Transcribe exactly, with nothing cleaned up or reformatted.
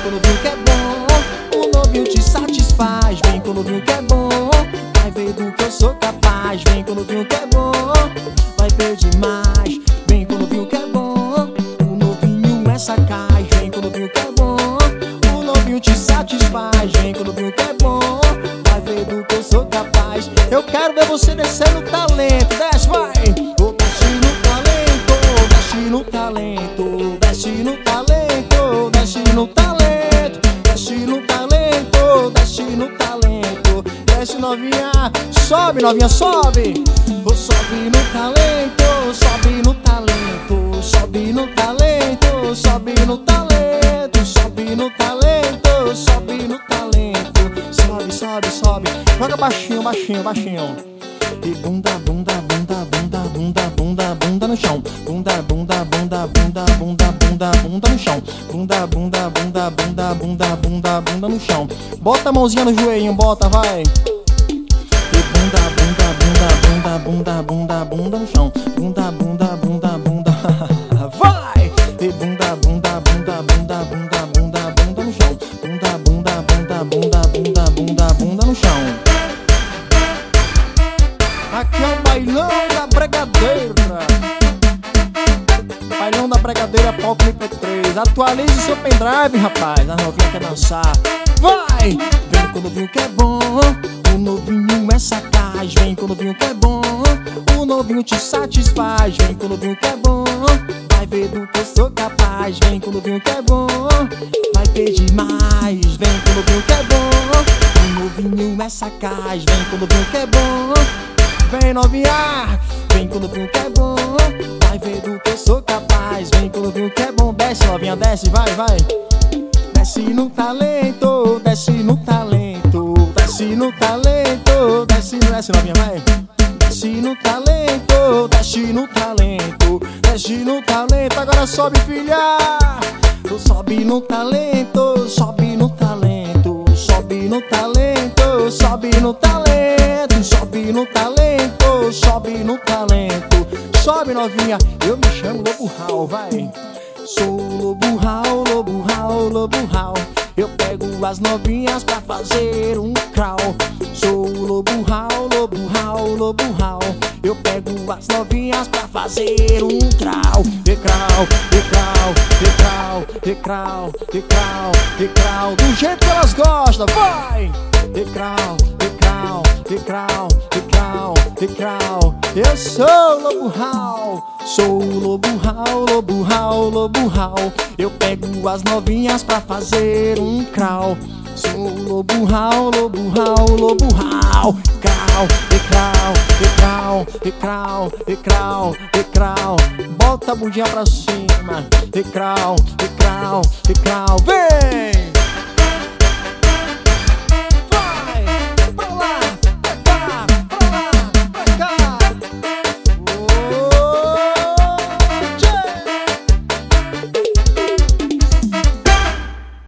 quando viu que é bom. O novinho te satisfaz. Vem quando viu que é bom. Vai ver do que eu sou capaz. Vem quando viu que é bom. Vai pedir mais. Vem quando viu que é bom. O novinho é sagaz. Vem quando viu que é bom. O novinho te satisfaz. Vem quando viu que é bom. Vai ver do que eu sou capaz. Eu quero ver você descer no talento. Desce, vai! Vou desce no talento. Desce no talento. Desce no talento. Desce no talento. Desce no talento. Desce no talento. Desce, novinha. Sobe, novinha, sobe. Vou sobe no talento. Sobe no talento. Sobe no talento. Sobe no talento. Sobe no talento. Sobe no talento. Sobe, sobe, sobe. Joga baixinho, baixinho, baixinho. E bunda, bunda, bunda, bunda, bunda, bunda, bunda no chão. Bunda, bunda, bunda, bunda, bunda, bunda, bunda no chão. Bunda, bunda, bunda, bunda, bunda, bunda, bunda no chão. Bota a mãozinha no joelhinho, bota, vai. E bunda, bunda, bunda, bunda, bunda, bunda, bunda no chão. Bunda, bunda, bunda, bunda, vai. E bunda, bunda, bunda, bunda, bunda, bunda, bunda no chão. Bunda, bunda, bunda, bunda, bunda, bunda, bunda no chão. Aqui é o bailão da bregadeira. Bailão da bregadeira, palco M P três. Atualize seu pendrive, rapaz. A novinha quer dançar. Vai! Vem quando viu que é bom. O novinho é sagaz. Vem quando viu que é bom. O novinho te satisfaz. Vem quando viu que é bom. Vai ver do que eu sou capaz. Vem quando viu que é bom. Vai pedir mais. Vem quando viu que é bom. O novinho é sagaz. Vem quando viu que é bom. Vem, novinha, vem quando viu que é bom. Vai ver do que eu sou capaz. Vem quando viu que é bom. Desce, novinha, desce, vai, vai. Desce no talento, desce no talento. Desce no talento, desce, desce, novinha, vai. Desce no talento, desce no talento. Desce no talento, agora sobe, filha. Sobe no talento, sobe no talento. Sobe no talento, sobe no talento. Sobe no talento, sobe no talento. Sobe, novinha, eu me chamo Lobo Raul, vai. Sou Lobo Raul, Lobo Raul, Lobo Raul. Eu pego as novinhas pra fazer um crawl. Sou Lobo Raul, Lobo Raul, Lobo Raul. Eu pego as novinhas pra fazer um crawl. E crawl, e crawl, e crawl, e crawl, e crawl, e crawl. Do jeito que elas gostam, vai! E crawl, e crawl, e crawl, e crawl, e crawl. Eu sou Lobo Raul. Sou o Lobo Raul, Lobo Raul, Lobo Raul. Eu pego as novinhas pra fazer um crawl. Sou o Lobo Raul, Lobo Raul, Lobo Raul. Crawl, e crawl, e crawl, e crawl, e crawl, e crawl. Bota a bundinha pra cima. E crawl, e crawl, e crawl. Vem!